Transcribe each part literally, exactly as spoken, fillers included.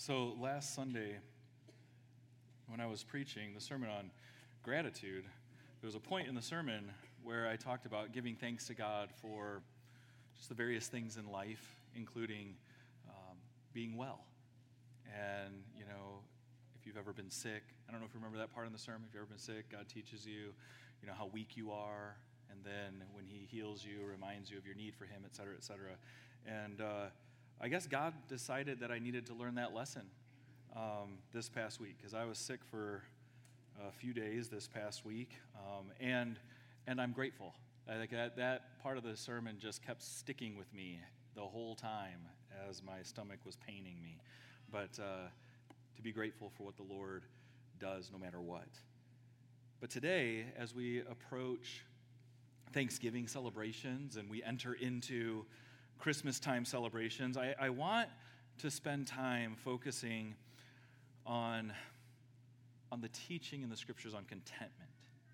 So last Sunday, when I was preaching the sermon on gratitude, there was a point in the sermon where I talked about giving thanks to God for just the various things in life, including um, being well. And, you know, if you've ever been sick, I don't know if you remember that part in the sermon, if you've ever been sick, God teaches you, you know, how weak you are, and then when he heals you, reminds you of your need for him, et cetera, et cetera. And uh, I guess God decided that I needed to learn that lesson um, this past week, because I was sick for a few days this past week, um, and and I'm grateful. I think that, that part of the sermon just kept sticking with me the whole time as my stomach was paining me. But uh, to be grateful for what the Lord does no matter what. But today, as we approach Thanksgiving celebrations and we enter into Christmas time celebrations, I, I want to spend time focusing on, on the teaching in the scriptures on contentment.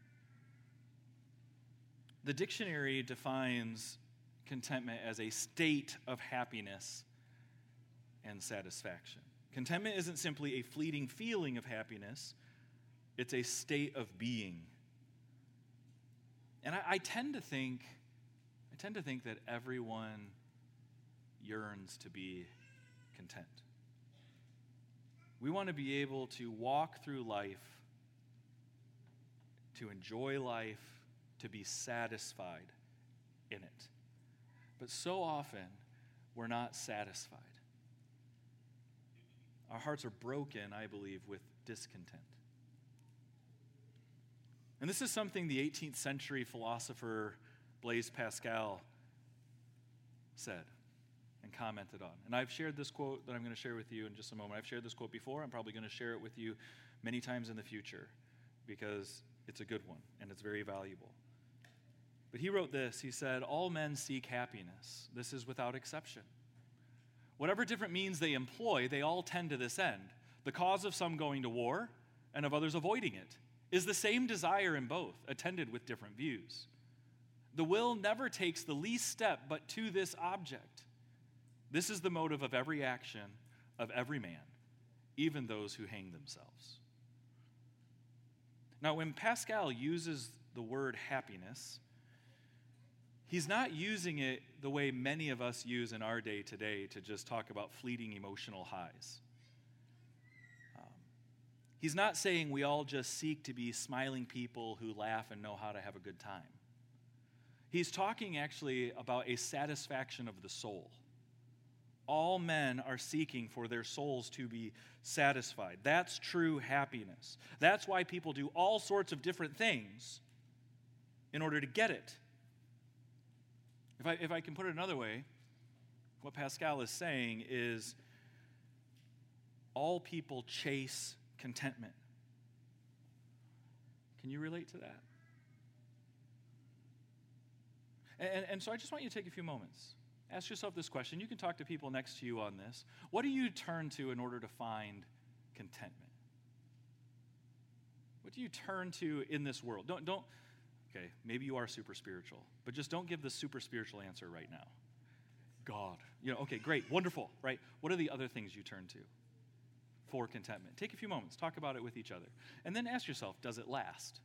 The dictionary defines contentment as a state of happiness and satisfaction. Contentment isn't simply a fleeting feeling of happiness, it's a state of being. And I, I tend to think, I tend to think that everyone yearns to be content. We want to be able to walk through life, to enjoy life, to be satisfied in it. But so often, we're not satisfied. Our hearts are broken, I believe, with discontent. And this is something the eighteenth century philosopher Blaise Pascal said and commented on. And I've shared this quote that I'm going to share with you in just a moment. I've shared this quote before. I'm probably going to share it with you many times in the future because it's a good one and it's very valuable. But he wrote this. He said, "All men seek happiness. This is without exception. Whatever different means they employ, they all tend to this end. The cause of some going to war and of others avoiding it is the same desire in both, attended with different views. The will never takes the least step but to this object. This is the motive of every action of every man, even those who hang themselves." Now, when Pascal uses the word happiness, he's not using it the way many of us use in our day today to just talk about fleeting emotional highs. Um, he's not saying we all just seek to be smiling people who laugh and know how to have a good time. He's talking actually about a satisfaction of the soul. All men are seeking for their souls to be satisfied. That's true happiness. That's why people do all sorts of different things in order to get it. If I, if I can put it another way, what Pascal is saying is all people chase contentment. Can you relate to that? And, and so I just want you to take a few moments. Ask yourself this question. You can talk to people next to you on this. What do you turn to in order to find contentment? What do you turn to in this world? Don't, don't, okay, maybe you are super spiritual, but just don't give the super spiritual answer right now. God. You know, okay, great, wonderful, right? What are the other things you turn to for contentment? Take a few moments, talk about it with each other, and then ask yourself, does it last?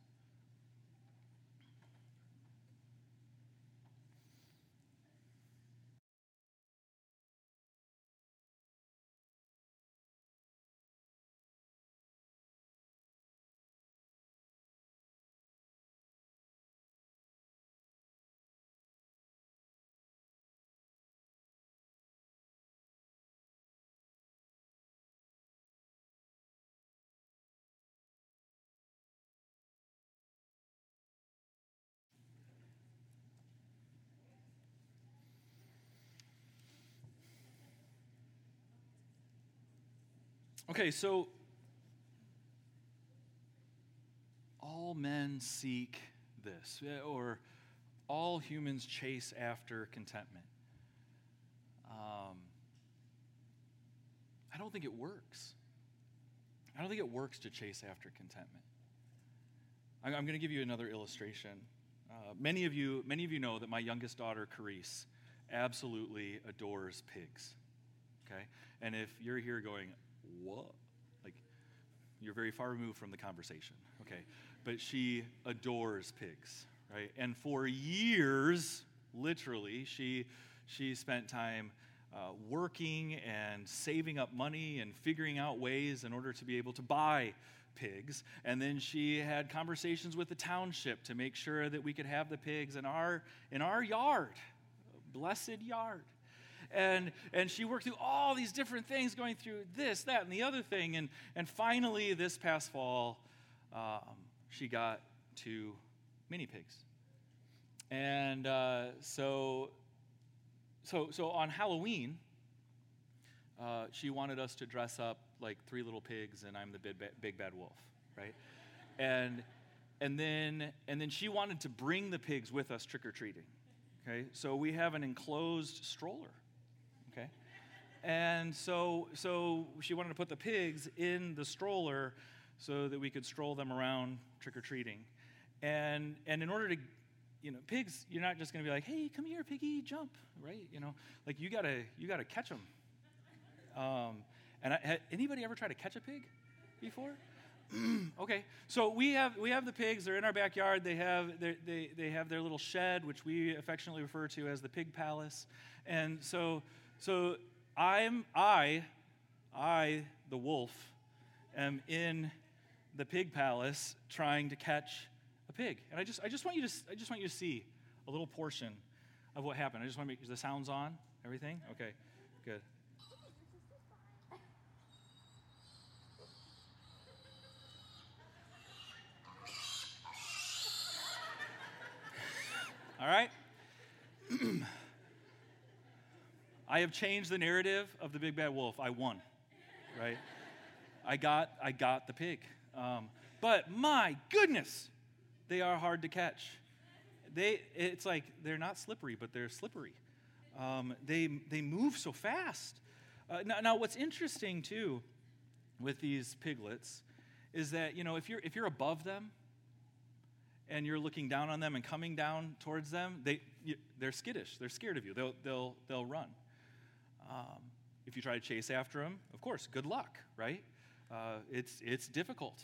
Okay, so all men seek this, or all humans chase after contentment. Um, I don't think it works. I don't think it works to chase after contentment. I'm, I'm going to give you another illustration. Uh, many of you, many of you know that my youngest daughter, Carice, absolutely adores pigs. okay? And if you're here going, what? Like, you're very far removed from the conversation, okay? But she adores pigs, right? And for years, literally, she she spent time uh, working and saving up money and figuring out ways in order to be able to buy pigs. And then she had conversations with the township to make sure that we could have the pigs in our in our yard, blessed yard. And and she worked through all these different things, going through this, that, and the other thing. And, and finally, this past fall, um, she got two mini pigs. And uh, so, so, so on Halloween, uh, she wanted us to dress up like three little pigs, and I'm the big, big bad wolf, right? And and then and then she wanted to bring the pigs with us trick-or-treating. Okay, so we have an enclosed stroller. Okay, and so so she wanted to put the pigs in the stroller so that we could stroll them around trick-or-treating. And and in order to, you know, pigs, you're not just going to be like, hey, come here, piggy, jump, right? You know, like you gotta you gotta catch them. Um, and I, had anybody ever tried to catch a pig before? Okay, so we have we have the pigs. They're in our backyard. They have they they have their little shed, which we affectionately refer to as the pig palace. And so so I'm I I the wolf am in the pig palace trying to catch a pig. And I just I just want you to I just want you to see a little portion of what happened. I just want to make the sounds on everything. Okay, good. All right? I have changed the narrative of the big bad wolf. I won, right? I got I got the pig. Um, but my goodness, they are hard to catch. They it's like they're not slippery, but they're slippery. Um, they they move so fast. Uh, now, now, what's interesting too with these piglets is that, you know, if you're if you're above them and you're looking down on them and coming down towards them, they you, they're skittish. They're scared of you. They'll they'll they'll run. Um, if you try to chase after them, of course, good luck, right? Uh, it's it's difficult.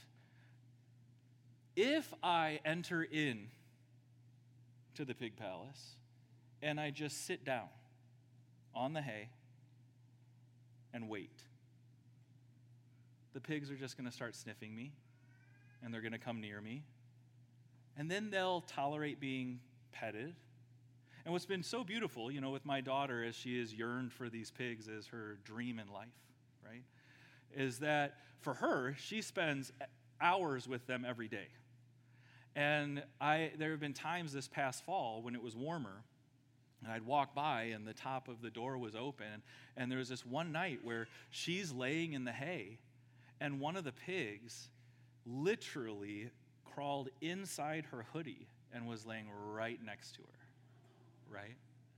If I enter in to the pig palace and I just sit down on the hay and wait, the pigs are just going to start sniffing me, and they're going to come near me. And then they'll tolerate being petted. And what's been so beautiful, you know, with my daughter as she has yearned for these pigs as her dream in life, right, is that for her, she spends hours with them every day. And I, there have been times this past fall when it was warmer, and I'd walk by and the top of the door was open, and there was this one night where she's laying in the hay, and one of the pigs literally crawled inside her hoodie and was laying right next to her, right?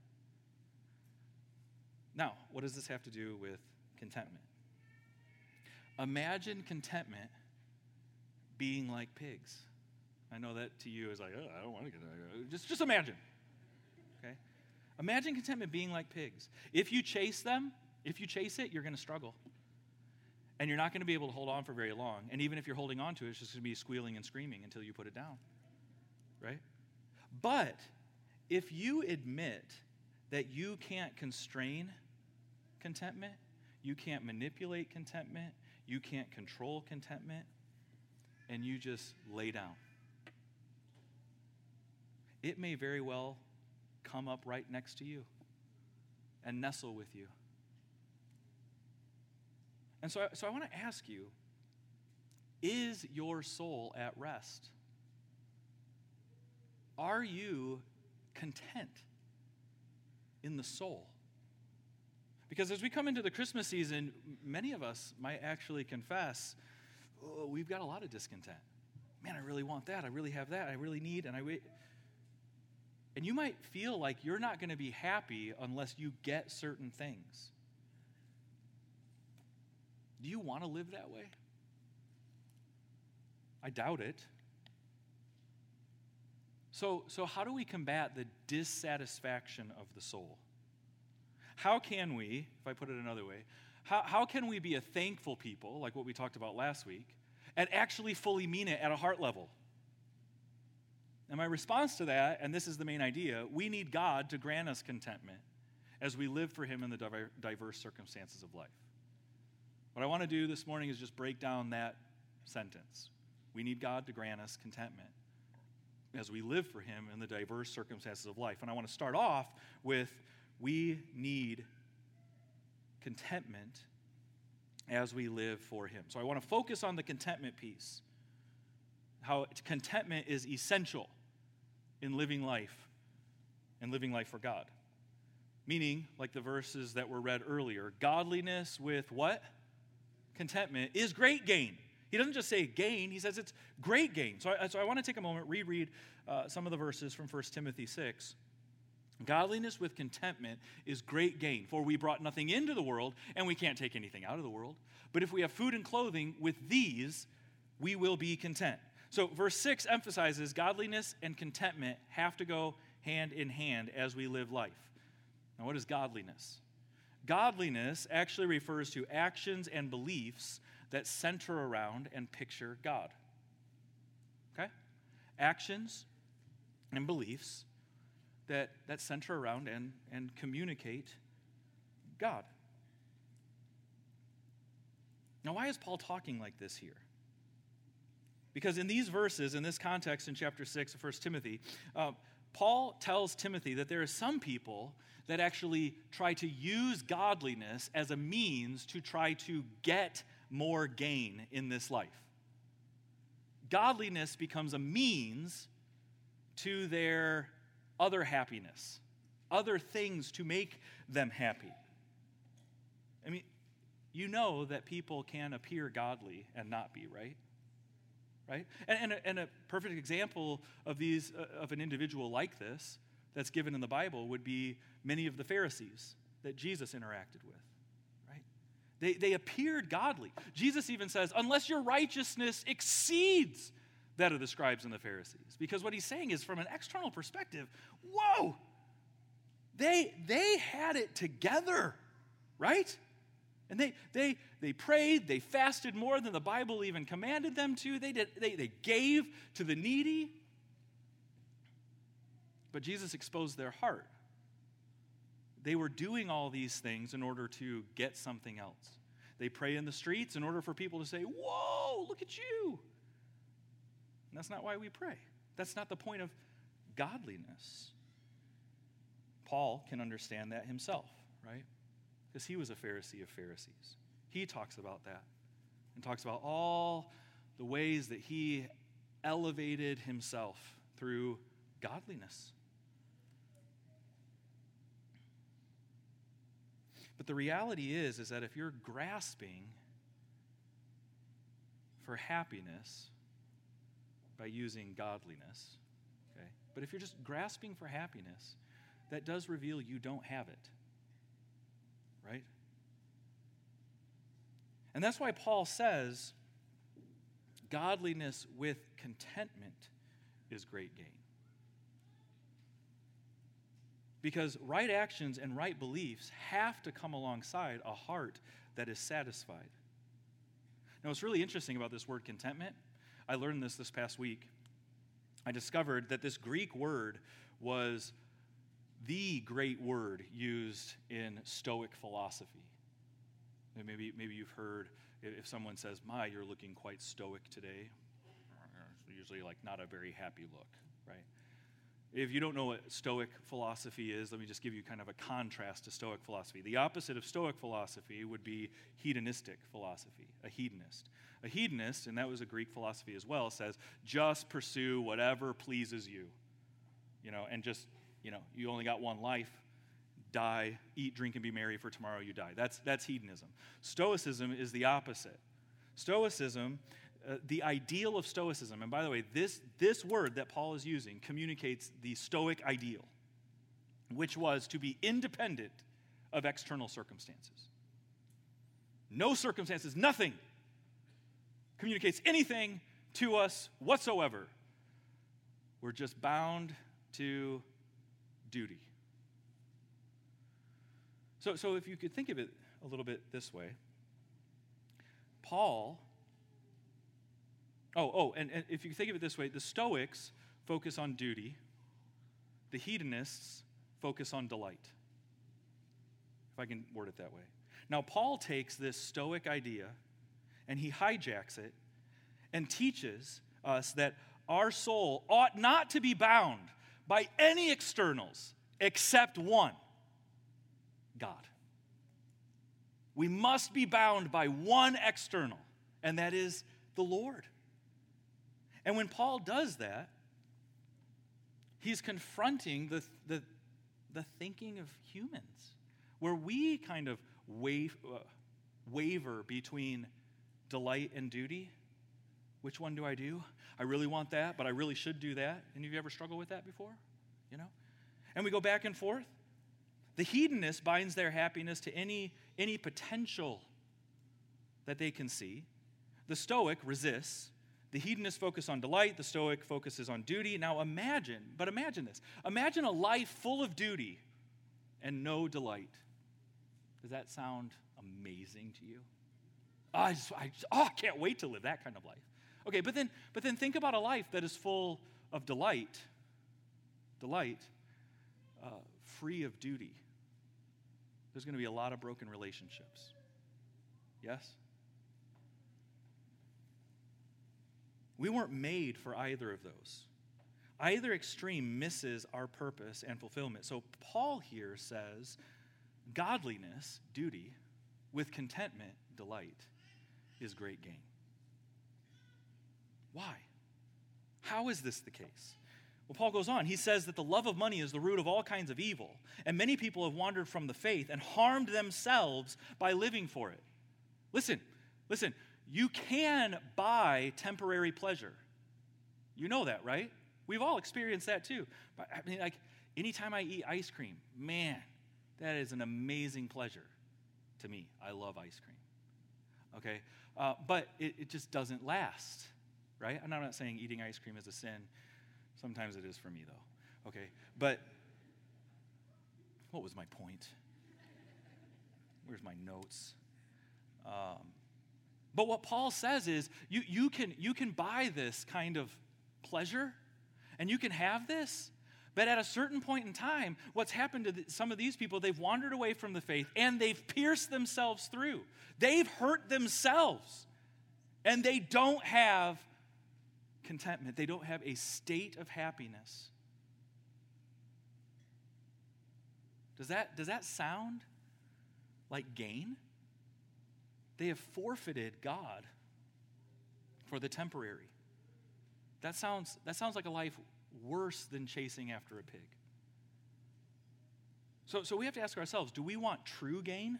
Now, what does this have to do with contentment? Imagine contentment being like pigs. I know that to you is like, oh, I don't want to get that. Just, just imagine, okay? Imagine contentment being like pigs. If you chase them, if you chase it, you're going to struggle. And you're not going to be able to hold on for very long. And even if you're holding on to it, it's just going to be squealing and screaming until you put it down, right? But if you admit that you can't constrain contentment, you can't manipulate contentment, you can't control contentment, and you just lay down, it may very well come up right next to you and nestle with you. And so, so I want to ask you, is your soul at rest? Are you content in the soul? Because as we come into the Christmas season, many of us might actually confess, oh, we've got a lot of discontent. Man, I really want that. I really have that. I really need, and I wait. And you might feel like you're not going to be happy unless you get certain things. Do you want to live that way? I doubt it. So, so how do we combat the dissatisfaction of the soul? How can we, if I put it another way, how, how can we be a thankful people, like what we talked about last week, and actually fully mean it at a heart level? And my response to that, and this is the main idea, we need God to grant us contentment as we live for him in the diverse circumstances of life. What I want to do this morning is just break down that sentence. We need God to grant us contentment as we live for him in the diverse circumstances of life. And I want to start off with we need contentment as we live for him. So I want to focus on the contentment piece. How contentment is essential in living life and living life for God. Meaning, like the verses that were read earlier, godliness with what? Contentment is great gain. He doesn't just say gain, he says it's great gain. So I, so I want to take a moment, reread uh, some of the verses from First Timothy six. Godliness with contentment is great gain, for we brought nothing into the world, and we can't take anything out of the world. But if we have food and clothing, with these we will be content. So verse six emphasizes godliness and contentment have to go hand in hand as we live life. Now, what is godliness? Godliness actually refers to actions and beliefs that center around and picture God. Okay? Actions and beliefs that, that center around and, and communicate God. Now, why is Paul talking like this here? Because in these verses, in this context in chapter six of First Timothy, uh, Paul tells Timothy that there are some people that actually try to use godliness as a means to try to get more gain in this life. Godliness becomes a means to their other happiness, other things to make them happy. I mean, you know that people can appear godly and not be, right? Right? And, and, a, and a perfect example of these uh, of an individual like this that's given in the Bible would be many of the Pharisees that Jesus interacted with. Right? They, they appeared godly. Jesus even says, unless your righteousness exceeds that of the scribes and the Pharisees. Because what he's saying is, from an external perspective, whoa, they, they had it together, right? And they they they prayed, they fasted more than the Bible even commanded them to. They did they, they gave to the needy. But Jesus exposed their heart. They were doing all these things in order to get something else. They pray in the streets in order for people to say, whoa, look at you. And that's not why we pray. That's not the point of godliness. Paul can understand that himself, right? Because he was a Pharisee of Pharisees. He talks about that and talks about all the ways that he elevated himself through godliness. But the reality is, is that if you're grasping for happiness by using godliness, okay, but if you're just grasping for happiness, that does reveal you don't have it. Right? And that's why Paul says godliness with contentment is great gain. Because right actions and right beliefs have to come alongside a heart that is satisfied. Now, what's really interesting about this word contentment, I learned this this past week. I discovered that this Greek word was the great word used in Stoic philosophy. Maybe, maybe you've heard if someone says, "My, you're looking quite stoic today." It's usually like not a very happy look, right? If you don't know what Stoic philosophy is, let me just give you kind of a contrast to Stoic philosophy. The opposite of Stoic philosophy would be hedonistic philosophy, a hedonist. A hedonist, and that was a Greek philosophy as well, says just pursue whatever pleases you, you know, and just You know, you only got one life, die, eat, drink, and be merry, for tomorrow you die. That's, that's hedonism. Stoicism is the opposite. Stoicism, uh, the ideal of Stoicism, and by the way, this, this word that Paul is using communicates the Stoic ideal, which was to be independent of external circumstances. No circumstances, nothing communicates anything to us whatsoever. We're just bound to duty. So, so if you could think of it a little bit this way, Paul, oh, oh, and, and if you think of it this way, the Stoics focus on duty, the hedonists focus on delight, if I can word it that way. Now, Paul takes this Stoic idea and he hijacks it and teaches us that our soul ought not to be bound by any externals except one, God. We must be bound by one external, and that is the Lord. And when Paul does that, he's confronting the, the, the thinking of humans, where we kind of wave, uh, waver between delight and duty. Which one do I do? I really want that, but I really should do that. Any of you ever struggled with that before? You know? And we go back and forth. The hedonist binds their happiness to any, any potential that they can see. The Stoic resists. The hedonist focuses on delight. The Stoic focuses on duty. Now imagine, but imagine this. Imagine a life full of duty and no delight. Does that sound amazing to you? Oh, I, just, I, just, oh, I can't wait to live that kind of life. Okay, but then, but then think about a life that is full of delight, delight, uh, free of duty. There's going to be a lot of broken relationships. Yes? We weren't made for either of those. Either extreme misses our purpose and fulfillment. So Paul here says, godliness, duty, with contentment, delight, is great gain. Why? How is this the case? Well, Paul goes on. He says that the love of money is the root of all kinds of evil, and many people have wandered from the faith and harmed themselves by living for it. Listen, listen, you can buy temporary pleasure. You know that, right? We've all experienced that too. But I mean, like, anytime I eat ice cream, man, that is an amazing pleasure to me. I love ice cream. Okay? Uh, but it, it just doesn't last, right? And I'm not saying eating ice cream is a sin. Sometimes it is for me, though. Okay? But what was my point? Where's my notes? Um, but what Paul says is you, you, can, you can buy this kind of pleasure, and you can have this, but at a certain point in time, what's happened to the, some of these people, they've wandered away from the faith, and they've pierced themselves through. They've hurt themselves, and they don't have contentment. They don't have a state of happiness. Does that, does that sound like gain? They have forfeited God for the temporary. That sounds, that sounds like a life worse than chasing after a pig. So, so we have to ask ourselves, do we want true gain?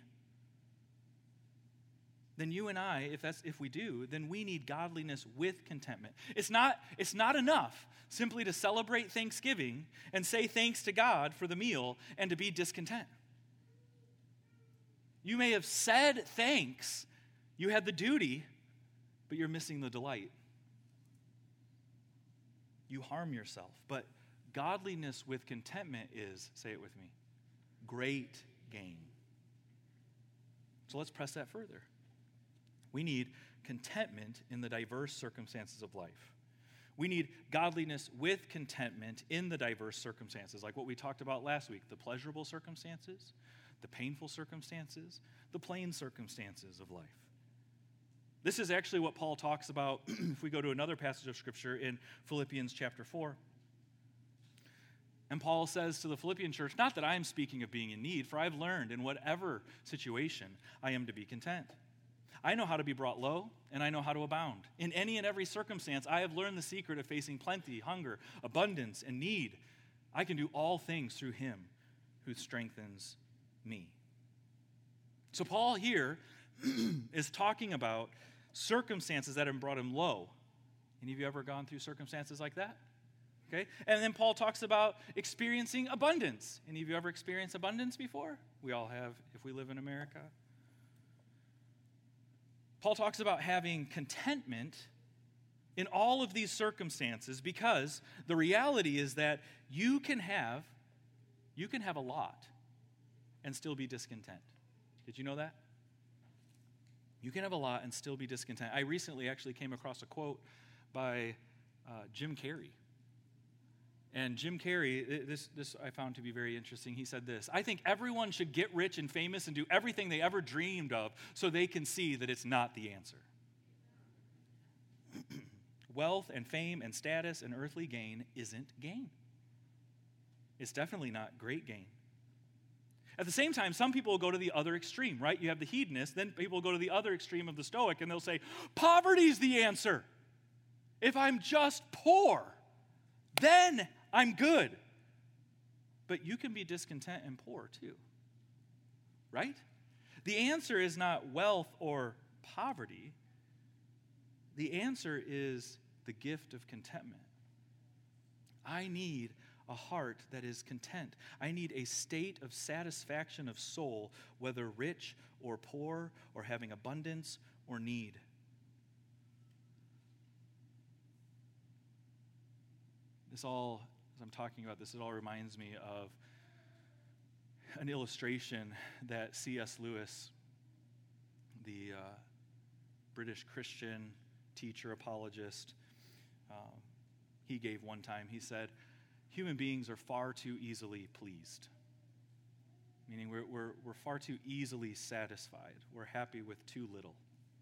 Then you and I, if that's if we do, then we need godliness with contentment. It's not, it's not enough simply to celebrate Thanksgiving and say thanks to God for the meal and to be discontent. You may have said thanks, you had the duty, but you're missing the delight. You harm yourself. But godliness with contentment is, say it with me, great gain. So let's press that further. We need contentment in the diverse circumstances of life. We need godliness with contentment in the diverse circumstances, like what we talked about last week, the pleasurable circumstances, the painful circumstances, the plain circumstances of life. This is actually what Paul talks about if we go to another passage of Scripture in Philippians chapter four. And Paul says to the Philippian church, not that I am speaking of being in need, for I've learned in whatever situation I am to be content. I know how to be brought low, and I know how to abound. In any and every circumstance, I have learned the secret of facing plenty, hunger, abundance, and need. I can do all things through him who strengthens me. So Paul here is talking about circumstances that have brought him low. Any of you ever gone through circumstances like that? Okay? And then Paul talks about experiencing abundance. Any of you ever experienced abundance before? We all have, if we live in America. Paul talks about having contentment in all of these circumstances because the reality is that you can have, you can have a lot and still be discontent. Did you know that? You can have a lot and still be discontent. I recently actually came across a quote by uh, Jim Carrey. And Jim Carrey, this, this I found to be very interesting. He said this: I think everyone should get rich and famous and do everything they ever dreamed of so they can see that it's not the answer. Wealth and fame and status and earthly gain isn't gain. It's definitely not great gain. At the same time, some people will go to the other extreme, right? You have the hedonist, then people go to the other extreme of the Stoic, and they'll say, poverty's the answer. If I'm just poor, then I'm good. But you can be discontent and poor too, right? The answer is not wealth or poverty. The answer is the gift of contentment. I need a heart that is content. I need a state of satisfaction of soul, whether rich or poor, or having abundance or need. This all, as I'm talking about this, it all reminds me of an illustration that C S Lewis, the uh, British Christian teacher, apologist, um, he gave one time. He said, human beings are far too easily pleased, meaning we're, we're, we're far too easily satisfied. We're happy with too little.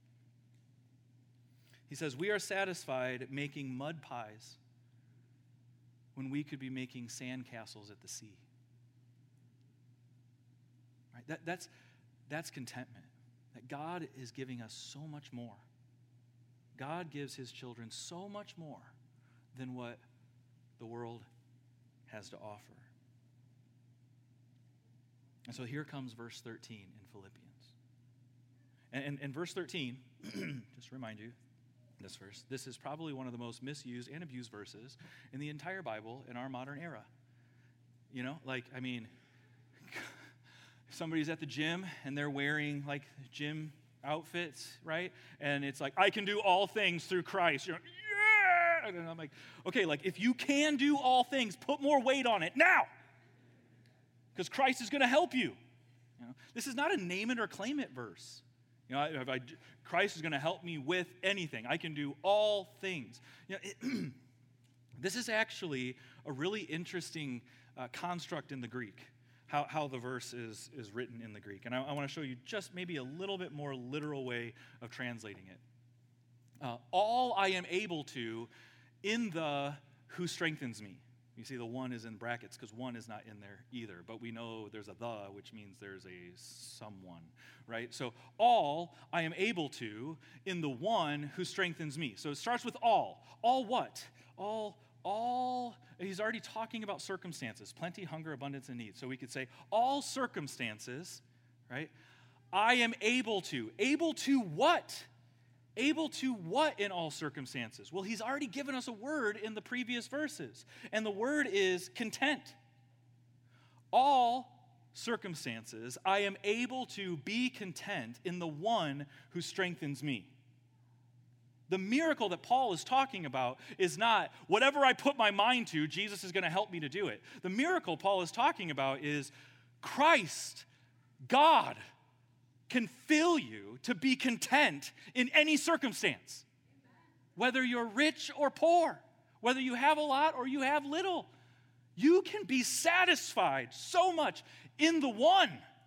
He says, we are satisfied making mud pies when we could be making sandcastles at the sea. Right? That, that's, that's contentment, that God is giving us so much more. God gives his children so much more than what the world has to offer. And so here comes verse thirteen in Philippians. And, and, and verse thirteen, just to remind you, this verse, this is probably one of the most misused and abused verses in the entire Bible in our modern era. You know, like, I mean, somebody's at the gym and they're wearing like gym outfits, right? And it's like, I can do all things through Christ. You're like, yeah! And I'm like, okay, like if you can do all things, put more weight on it now. Because Christ is going to help you. You know, this is not a name it or claim it verse. You know, if I, Christ is going to help me with anything. I can do all things. You know, it, this is actually a really interesting uh, construct in the Greek. How, how the verse is, is written in the Greek. And I, I want to show you just maybe a little bit more literal way of translating it. Uh, all I am able to in the who strengthens me. You see the one is in brackets because one is not in there either. But we know there's a the, which means there's a someone, right? So all I am able to in the one who strengthens me. So it starts with all. All what? All All, he's already talking about circumstances, plenty, hunger, abundance, and need. So we could say, all circumstances, right? I am able to. Able to what? Able to what in all circumstances? Well, he's already given us a word in the previous verses, and the word is content. All circumstances, I am able to be content in the one who strengthens me. The miracle that Paul is talking about is not whatever I put my mind to, Jesus is going to help me to do it. The miracle Paul is talking about is Christ, God, can fill you to be content in any circumstance. Whether you're rich or poor, whether you have a lot or you have little, you can be satisfied so much in the one,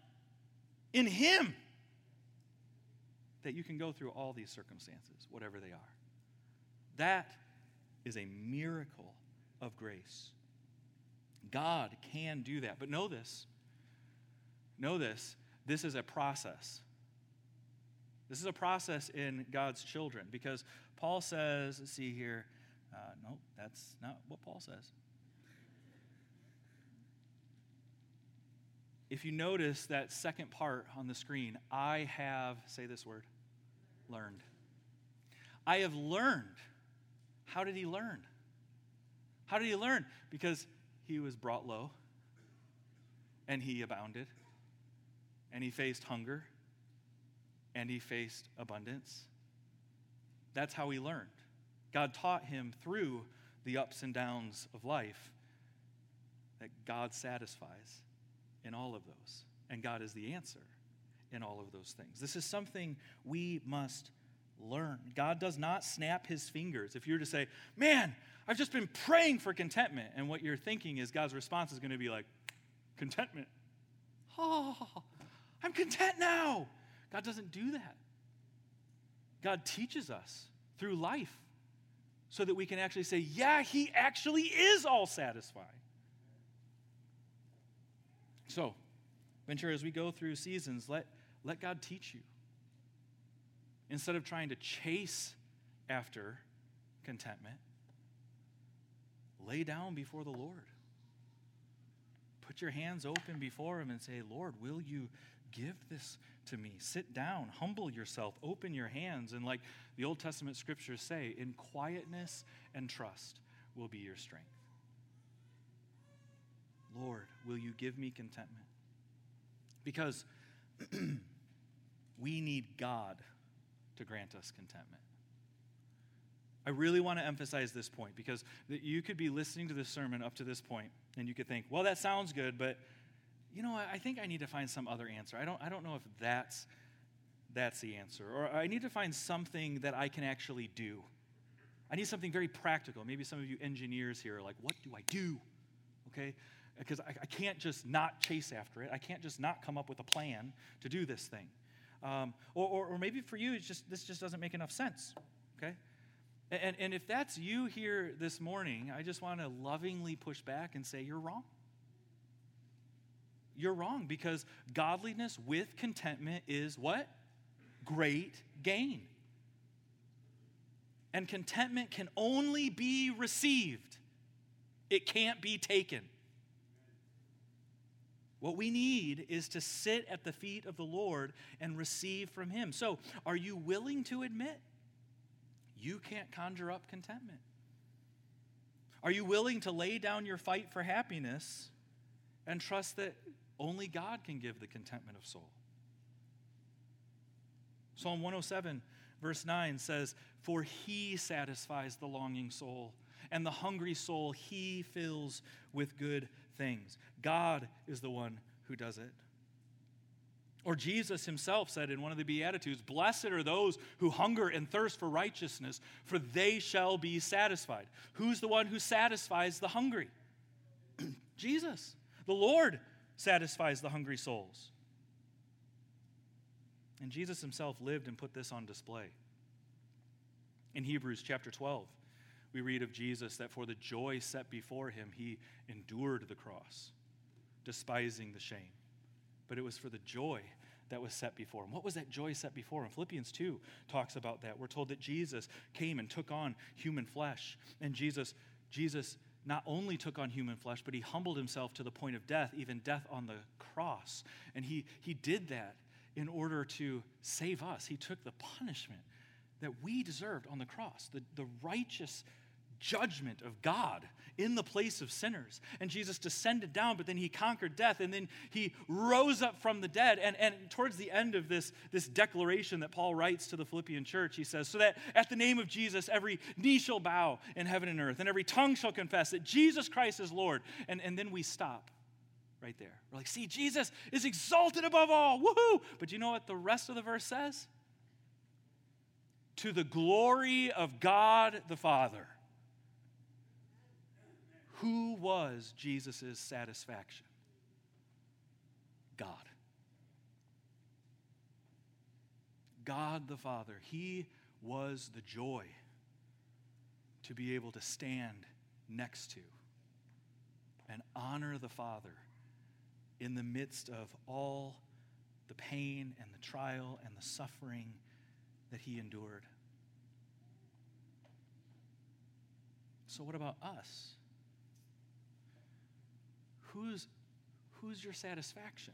in him, that you can go through all these circumstances, whatever they are. That is a miracle of grace. God can do that. But know this. Know this. This is a process. This is a process in God's children. Because Paul says, let's see here. Uh, no, that's not what Paul says. If you notice that second part on the screen, I have, say this word, learned. I have learned. How did he learn? How did he learn? Because he was brought low, and he abounded, and he faced hunger, and he faced abundance. That's how he learned. God taught him through the ups and downs of life that God satisfies in all of those. And God is the answer in all of those things. This is something we must learn. God does not snap his fingers. If you're to say, man, I've just been praying for contentment, and what you're thinking is God's response is going to be like, contentment. Oh, I'm content now. God doesn't do that. God teaches us through life so that we can actually say, yeah, he actually is all satisfying. So, Ventura, as we go through seasons, let, let God teach you. Instead of trying to chase after contentment, lay down before the Lord. Put your hands open before him and say, Lord, will you give this to me? Sit down, humble yourself, open your hands, and like the Old Testament scriptures say, in quietness and trust will be your strength. Lord, will you give me contentment? Because we need God to grant us contentment. I really want to emphasize this point because you could be listening to this sermon up to this point and you could think, well, that sounds good, but you know, I think I need to find some other answer. I don't, I don't know if that's, that's the answer. Or I need to find something that I can actually do. I need something very practical. Maybe some of you engineers here are like, what do I do? Okay? Because I, I can't just not chase after it. I can't just not come up with a plan to do this thing. Um, or, or, or maybe for you, it's just this just doesn't make enough sense. Okay? And, and if that's you here this morning, I just want to lovingly push back and say you're wrong. You're wrong because godliness with contentment is what? Great gain. And contentment can only be received. It can't be taken. What we need is to sit at the feet of the Lord and receive from him. So, are you willing to admit you can't conjure up contentment? Are you willing to lay down your fight for happiness and trust that only God can give the contentment of soul? Psalm one oh seven, verse nine says, "For he satisfies the longing soul, and the hungry soul he fills with good things." God is the one who does it. Or Jesus himself said in one of the Beatitudes, "Blessed are those who hunger and thirst for righteousness, for they shall be satisfied." Who's the one who satisfies the hungry? Jesus. The Lord satisfies the hungry souls. And Jesus himself lived and put this on display. In Hebrews chapter twelve, we read of Jesus that for the joy set before him, he endured the cross, despising the shame. But it was for the joy that was set before him. What was that joy set before him? Philippians two talks about that. We're told that Jesus came and took on human flesh. And Jesus, Jesus not only took on human flesh, but he humbled himself to the point of death, even death on the cross. And he, he did that in order to save us. He took the punishment that we deserved on the cross, the, the righteous judgment of God in the place of sinners. And Jesus descended down, but then he conquered death, and then he rose up from the dead. And, and towards the end of this, this declaration that Paul writes to the Philippian church, he says, "So that at the name of Jesus, every knee shall bow in heaven and earth, and every tongue shall confess that Jesus Christ is Lord." And, and then we stop right there. We're like, see, Jesus is exalted above all. Woohoo! But do you know what the rest of the verse says? To the glory of God the Father. Who was Jesus' satisfaction? God. God the Father. He was the joy to be able to stand next to and honor the Father in the midst of all the pain and the trial and the suffering that he endured. So what about us? Who's, who's your satisfaction?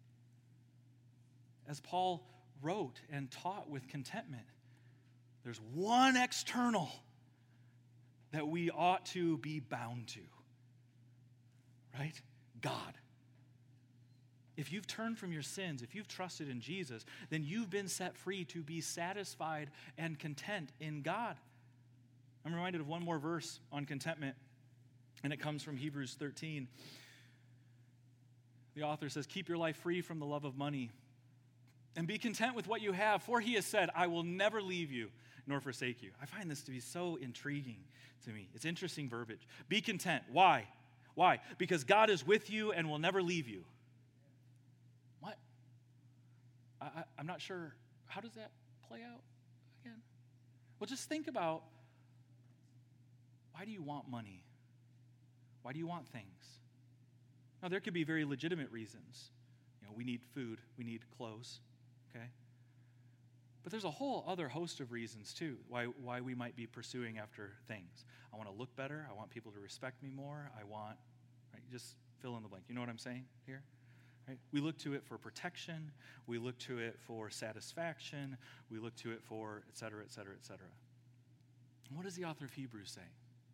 As Paul wrote and taught with contentment, there's one external that we ought to be bound to, right? God. If you've turned from your sins, if you've trusted in Jesus, then you've been set free to be satisfied and content in God. I'm reminded of one more verse on contentment, and it comes from Hebrews thirteen. The author says, keep your life free from the love of money and be content with what you have, for he has said, I will never leave you nor forsake you. I find this to be so intriguing to me. It's interesting verbiage. Be content. Why? Why? Because God is with you and will never leave you. What? I, I, I'm not sure. How does that play out again? Well, just think about, why do you want money? Why do you want things? Now, there could be very legitimate reasons. You know, we need food, we need clothes, okay? But there's a whole other host of reasons, too, why, why we might be pursuing after things. I want to look better. I want people to respect me more. I want, right, just fill in the blank. You know what I'm saying here? Right? We look to it for protection. We look to it for satisfaction. We look to it for et cetera, et cetera, et cetera. And what does the author of Hebrews say?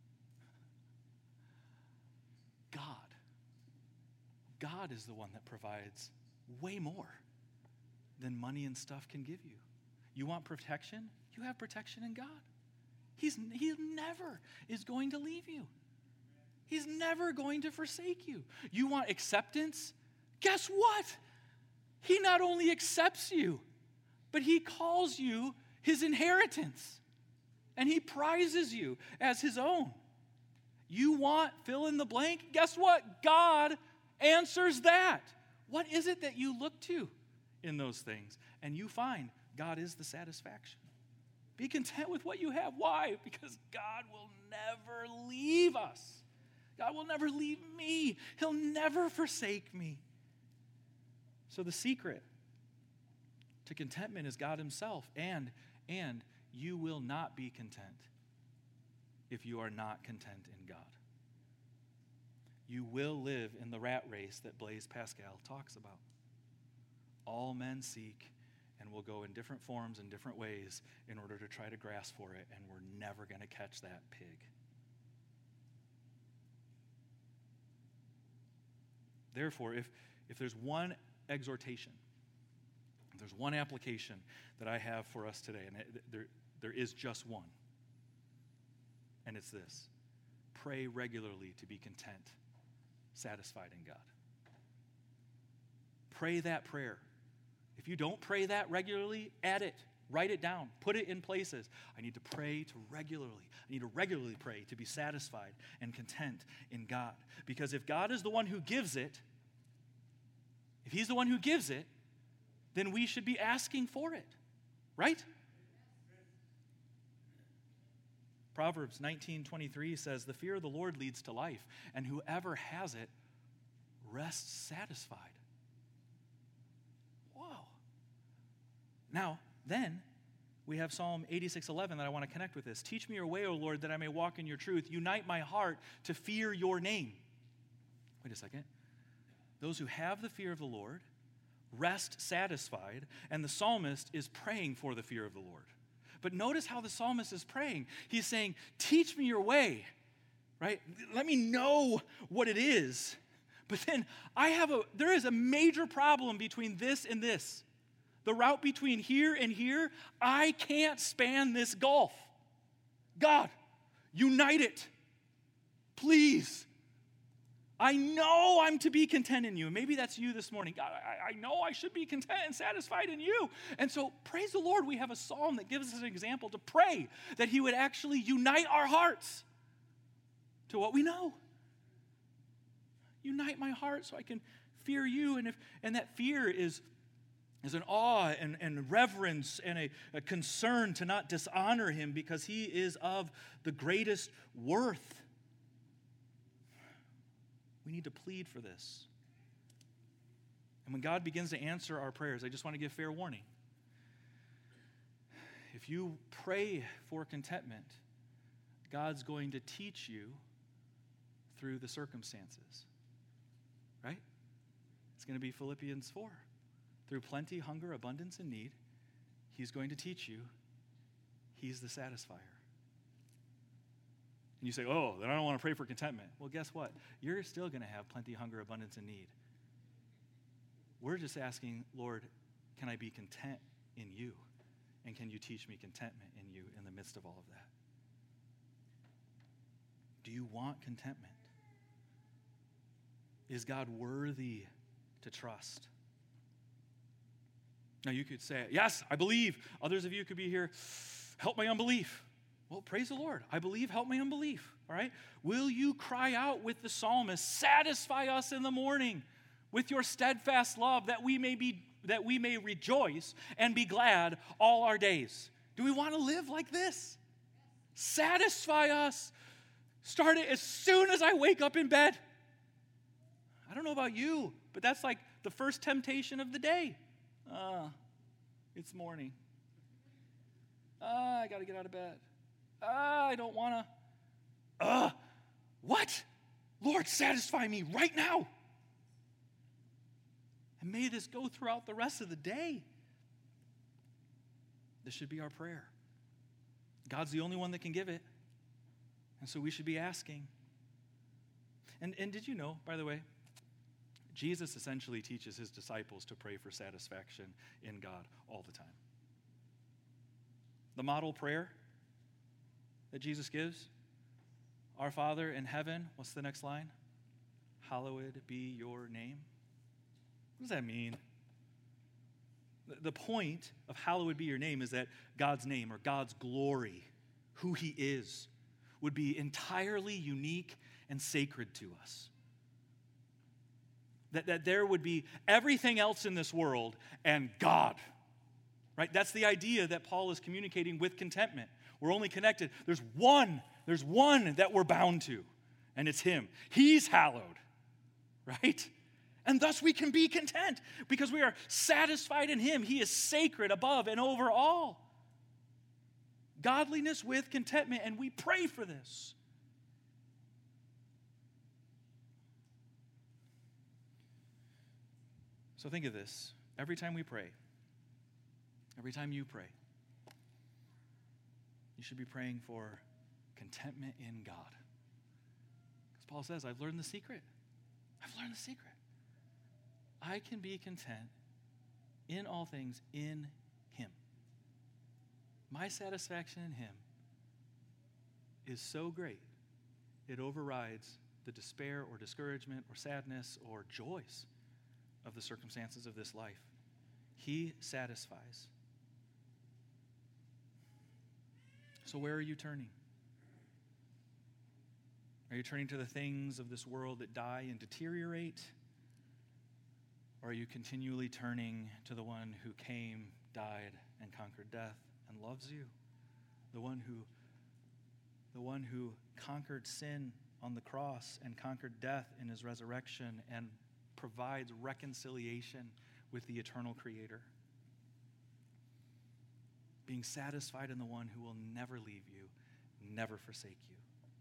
God. God is the one that provides way more than money and stuff can give you. You want protection? You have protection in God. He's, he never is going to leave you. He's never going to forsake you. You want acceptance? Guess what? He not only accepts you, but he calls you his inheritance. And he prizes you as his own. You want fill in the blank? Guess what? God answers that. What is it that you look to in those things? And you find God is the satisfaction. Be content with what you have. Why? Because God will never leave us. God will never leave me. He'll never forsake me. So the secret to contentment is God himself. And, and you will not be content if you are not content in God. You will live in the rat race that Blaise Pascal talks about. All men seek and will go in different forms and different ways in order to try to grasp for it, and we're never going to catch that pig. Therefore, if, if there's one exhortation, if there's one application that I have for us today, and it, there, there is just one, and it's this: pray regularly to be content, satisfied in God. Pray that prayer. If you don't pray that regularly, add it. Write it down. Put it in places. I need to pray to regularly. I need to regularly pray to be satisfied and content in God. Because if God is the one who gives it, if he's the one who gives it, then we should be asking for it. Right? Proverbs nineteen twenty-three says, the fear of the Lord leads to life, and whoever has it rests satisfied. Wow. Now, then, we have Psalm eighty-six eleven that I want to connect with this. Teach me your way, O Lord, that I may walk in your truth. Unite my heart to fear your name. Wait a second. Those who have the fear of the Lord rest satisfied, and the psalmist is praying for the fear of the Lord. But notice how the psalmist is praying. He's saying, teach me your way, right? Let me know what it is. But then I have a, there is a major problem between this and this. The route between here and here, I can't span this gulf. God, unite it. Please. I know I'm to be content in you. Maybe that's you this morning. God, I, I know I should be content and satisfied in you. And so praise the Lord, we have a psalm that gives us an example to pray that he would actually unite our hearts to what we know. Unite my heart so I can fear you. And if and that fear is, is an awe and, and reverence and a, a concern to not dishonor him because he is of the greatest worth. We need to plead for this. And when God begins to answer our prayers, I just want to give fair warning. If you pray for contentment, God's going to teach you through the circumstances. Right? It's going to be Philippians four. Through plenty, hunger, abundance, and need, he's going to teach you he's the satisfier. And you say, oh, then I don't want to pray for contentment. Well, guess what? You're still going to have plenty, hunger, abundance, and need. We're just asking, Lord, can I be content in you? And can you teach me contentment in you in the midst of all of that? Do you want contentment? Is God worthy to trust. Now you could say, yes, I believe. Others of you could be here, help my unbelief. Well, praise the Lord. I believe, help my unbelief. All right? Will you cry out with the psalmist, satisfy us in the morning with your steadfast love, that we may be that we may rejoice and be glad all our days? Do we want to live like this? Satisfy us. Start it as soon as I wake up in bed. I don't know about you, but that's like the first temptation of the day. Ah, uh, it's morning. Ah, uh, I got to get out of bed. Ah, uh, I don't want to. Ah, uh, what? Lord, satisfy me right now. And may this go throughout the rest of the day. This should be our prayer. God's the only one that can give it. And so we should be asking. And, and did you know, by the way, Jesus essentially teaches his disciples to pray for satisfaction in God all the time. The model prayer that Jesus gives, our Father in heaven, what's the next line? Hallowed be your name. What does that mean? The point of hallowed be your name is that God's name or God's glory, who he is, would be entirely unique and sacred to us. That, that there would be everything else in this world and God, right? That's the idea that Paul is communicating with contentment. We're only connected. There's one, there's one that we're bound to, and it's him. He's hallowed, right? And thus we can be content because we are satisfied in him. He is sacred above and over all. Godliness with contentment, and we pray for this. So think of this. Every time we pray, every time you pray, you should be praying for contentment in God. Because Paul says, I've learned the secret. I've learned the secret. I can be content in all things in him. My satisfaction in him is so great, it overrides the despair or discouragement or sadness or joys of the circumstances of this life. He satisfies. So where are you turning? Are you turning to the things of this world that die and deteriorate? Or are you continually turning to the one who came, died, and conquered death and loves you? The one who, the one who conquered sin on the cross and conquered death in his resurrection and provides reconciliation with the eternal Creator. Being satisfied in the one who will never leave you, never forsake you.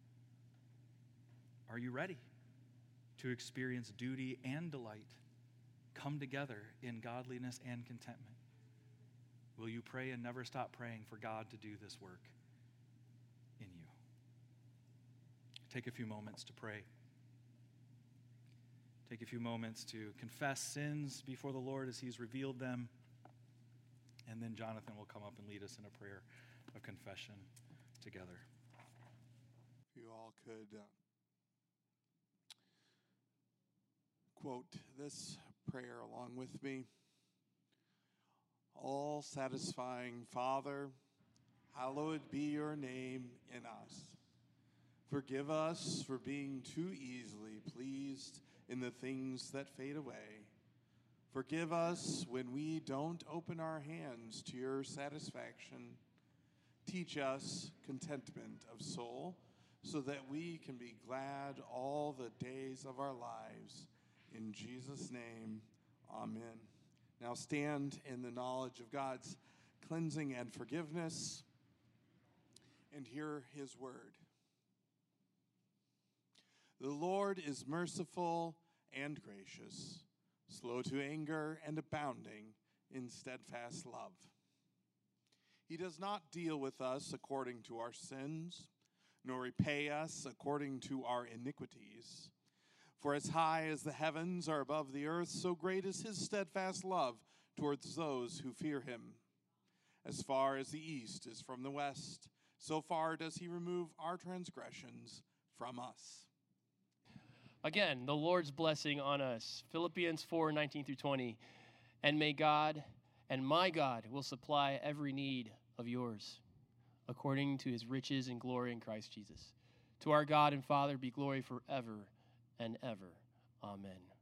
Are you ready to experience duty and delight come together in godliness and contentment? Will you pray and never stop praying for God to do this work in you? Take a few moments to pray. Take a few moments to confess sins before the Lord as he's revealed them. And then Jonathan will come up and lead us in a prayer of confession together. If you all could uh, quote this prayer along with me. All satisfying Father, hallowed be your name in us. Forgive us for being too easily pleased in the things that fade away. Forgive us when we don't open our hands to your satisfaction. Teach us contentment of soul so that we can be glad all the days of our lives. In Jesus' name, amen. Now stand in the knowledge of God's cleansing and forgiveness and hear his word. The Lord is merciful and gracious, slow to anger and abounding in steadfast love. He does not deal with us according to our sins, nor repay us according to our iniquities. For as high as the heavens are above the earth, so great is his steadfast love towards those who fear him. As far as the east is from the west, so far does he remove our transgressions from us. Again, the Lord's blessing on us. Philippians four, nineteen through twenty. And may God and my God will supply every need of yours according to his riches and glory in Christ Jesus. To our God and Father be glory forever and ever. Amen.